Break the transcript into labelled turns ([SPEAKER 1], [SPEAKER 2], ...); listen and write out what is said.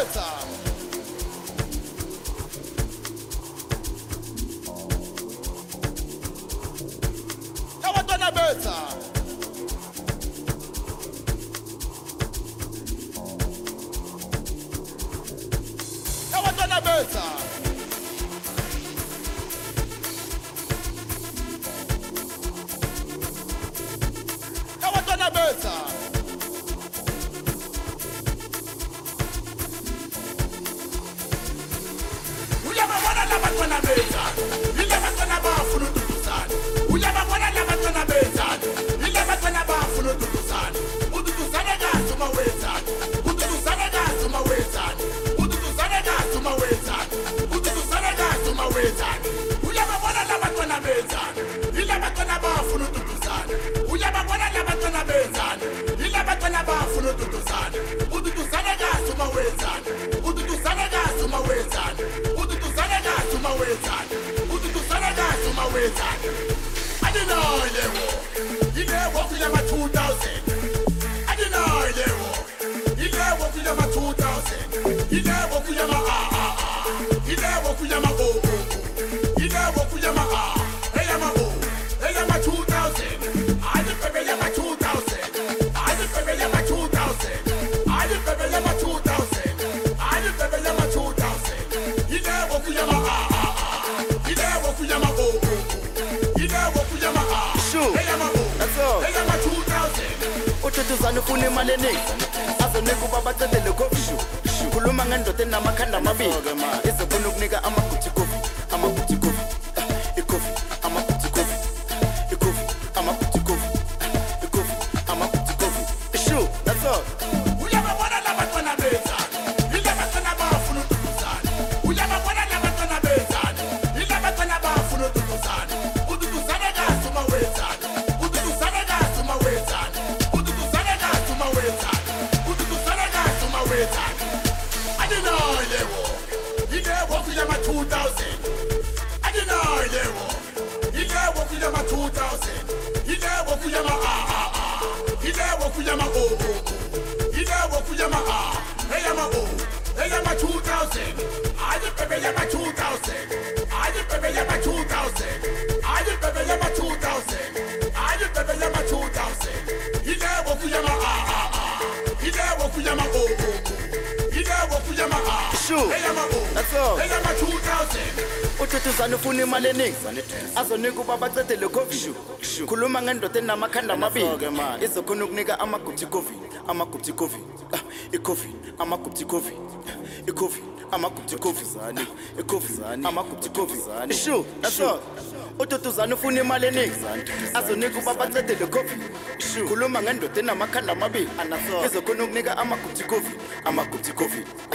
[SPEAKER 1] beta. Abantwana beta. Abantwana beta. Abantwana beta. Uyababona labantwana beta. Ilabantwana bafuna ududuzana. Uyababona labantwana beta. Ilabantwana bafuna ududuzana. Ududuzane kazi uma wenzani. Ududuzane kazi uma wenzani. Ududuzane kazi uma wenzani. Ududuzane kazi uma wenzani. Uyababona labantwana benzani. Ilabantwana bafuna ududuzana. Uyababona labantwana benzani. Ilabantwana bafuna ududuzana. Ududuzane kazi uma wenzani. Ududuzane kazi uma wenzani. Ududuzane kazi uma wenzani. Ududuzane kazi uma wenzani. I didn't know they were. You know what we have 2000. I didn't know they were. You know what we have 2000. You know what we have You know what we have You know what we have Hey, I'm Hey, I'm 2000. I just baby, I'm 2000. I just baby, I'm 2000. I just baby, I'm 2000. I just baby, I'm 2000. You know what we have You know what we have You know what we have
[SPEAKER 2] Sure.
[SPEAKER 1] Hey, I'm
[SPEAKER 2] That's all.
[SPEAKER 1] Hey, I'm 2000.
[SPEAKER 2] Ututuzana ufuna imali eningi azonike ubabacedele kofi khuluma ngendoda enamakhanda amabili izofuna ukunika amaguthi kofi amaguthi kofi ikofi amaguthi kofi ikofi amaguthi kofi ikofi amaguthi kofi sure that's all.
[SPEAKER 1] Uyababona labantwana benzani. Ilabantwana bafuna ududuzana. Uyababona labantwana benzani. Ilabantwana bafuna ududuzana. Ududuzane kazi uma wenzani. Ududuzane kazi uma wenzani. Ududuzane kazi uma wenzani. Ududuzane kazi uma wenzani. I didn't know they were. You know what we have 2000. I didn't know they were. You know what we have 2000. You know what we have You know what we have You know what we have Hey, I'm Hey, I'm 2000. I just baby, I'm 2000. I just baby, I'm 2000. I just baby, I'm 2000. I just baby, I'm 2000. You know what we have You know what we have You know what we have
[SPEAKER 2] Sure.
[SPEAKER 1] Hey, I'm
[SPEAKER 2] That's all.
[SPEAKER 1] Hey, I'm 2000.
[SPEAKER 2] Ututuzana ufuna imali eningi azonike ubabacedele kofi khuluma ngendoda enamakhanda amabili izokhona ukunika amaguthi kofi amaguthi kofi ikofi amaguthi kofi ikofi amaguthi kofi ikofi amaguthi kofi sure that's all. Ututuzana ufuna imali eningi azonike ubabacedele kofi khuluma ngendoda enamakhanda amabili izokhona ukunika amaguthi kofi amaguthi kofi